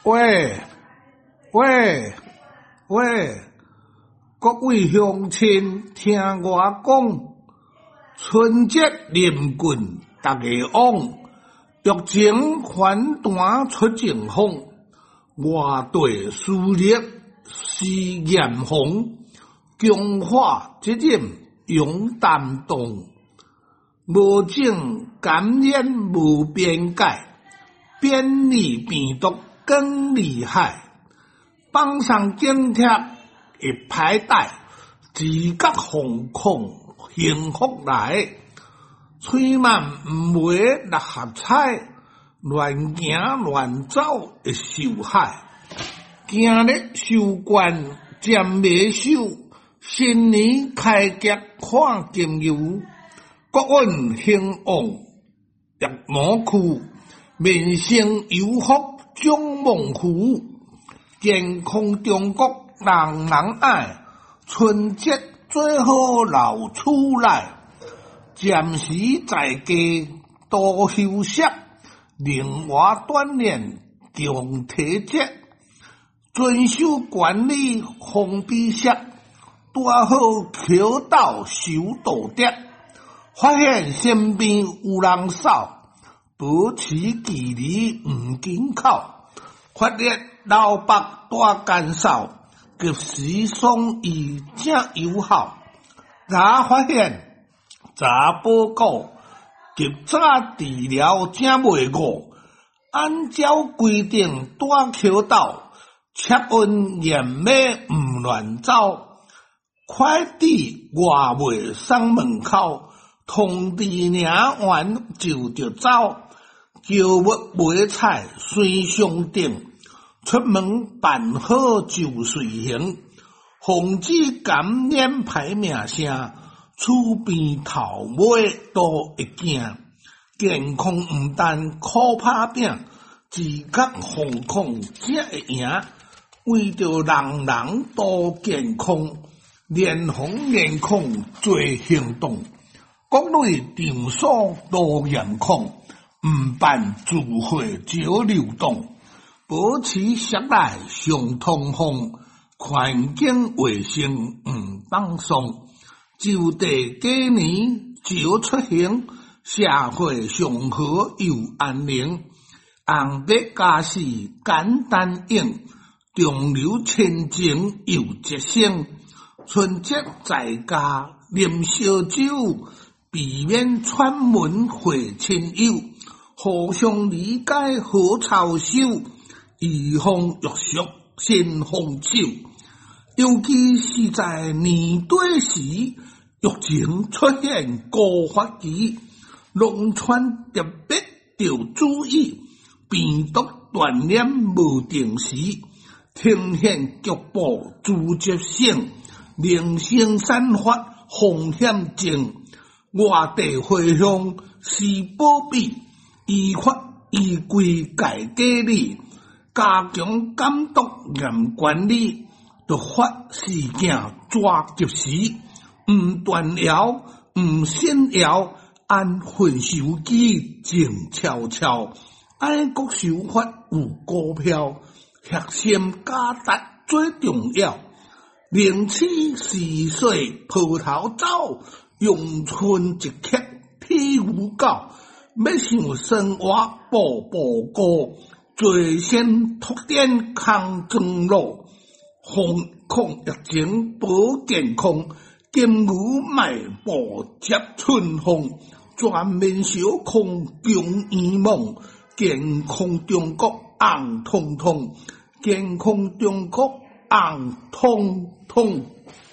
喂喂喂，各位乡亲，听我讲，春节临近，大家往疫情反弹出政风，外地输入是严防，强化责任勇担当，无种感染无边界，变异病毒更厉害。放上警贴会歹带，自觉防控幸福来。喙慢毋会六合彩，乱行乱走会受害。今日收官暂未收，新年开局看金牛，国运兴旺入魔区，民生有福掌旺福。健康中国人人爱，春节最好留厝内，暂时在家多休息，另外锻炼强体质，遵守管理防避险，带好口罩守道德，发现身边有人扫，保持距离唔紧靠，发现老北大干扫，及时送医正有效。查发现，查报告，及早治疗正袂误。按照规定戴口罩，测温验码唔乱走。快递外卖送门口，通知领完就着走。叫物买菜随上订。出门办好就随行，防止感染歹名声，厝边头尾都会惊。健康毋但靠打拼，自觉防控才会赢。为着人人都健康，联防联控做行动，国内场所都严控，毋办聚会少流动。保持室内上通风，环境卫生唔放松，就地过年少出行，社会上好又安宁。红白家事简单用，中流亲情又节省。春节在家啉烧酒，避免串门会亲友，互相理解好操守。预防约束先防守，尤其是在年底时，疫情出现高发期，农村特别要注意病毒传染无定时，呈现局部组织性零星散发风险症。外地回乡是保庇，依法依规改隔离。加强监督严管理，突发事件抓及时，唔断摇，唔信谣，按份收机静悄悄，爱国守法有股票，核心价值最重要。零七四岁抱头走，咏春一刻屁股高，要想生活步步高。最先拓展康庄路，防控疫情保健康，金牛迈步接春风，全面小康共圆梦，健康中国红彤彤，健康中国红彤彤。